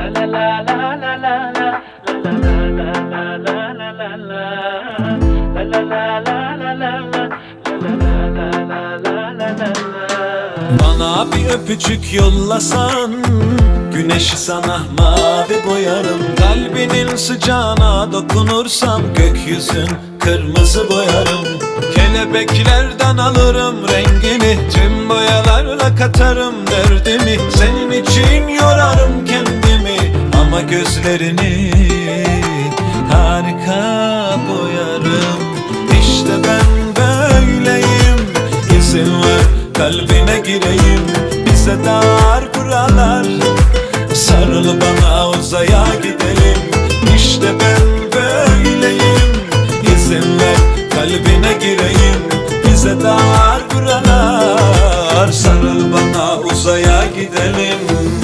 Bana bir öpücük yollasan, güneşi sana mavi boyarım. Kalbinin sıcağına dokunursam, gökyüzün kırmızı boyarım. Kelebeklerden alırım rengini, tüm boyalarla katarım derdimi. Senin için yorarım kendimi, ama gözlerini harika boyarım. İşte ben böyleyim, izin ver kalbine gireyim. Bize dar buralar, sarıl bana uzaya gidelim. İşte ben böyleyim, izin ver kalbine gireyim. Bize dar buralar, sarıl bana uzaya gidelim.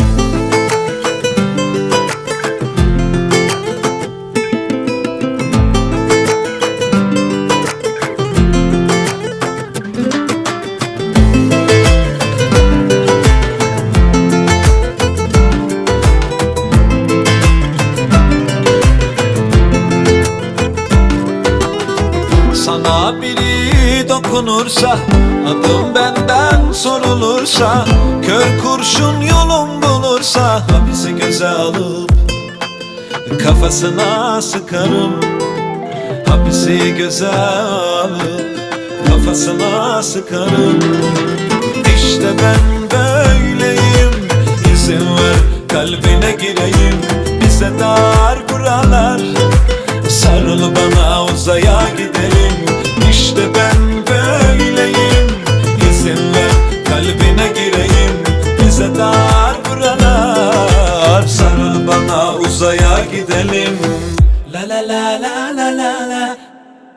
Sana biri dokunursa, adım benden sorulursa, kör kurşun yolum bulursa, hapisi göze alıp kafasına sıkarım. Hapisi göze alıp kafasına sıkarım. İşte ben böyleyim, izin ver kalbine gireyim. Bize dar buralar, sarıl bana uzaya gidelim. İşte ben böyleyim, izin ver kalbine gireyim. Bize dar buralar, sarıl bana uzaya gidelim. La la la la la la la.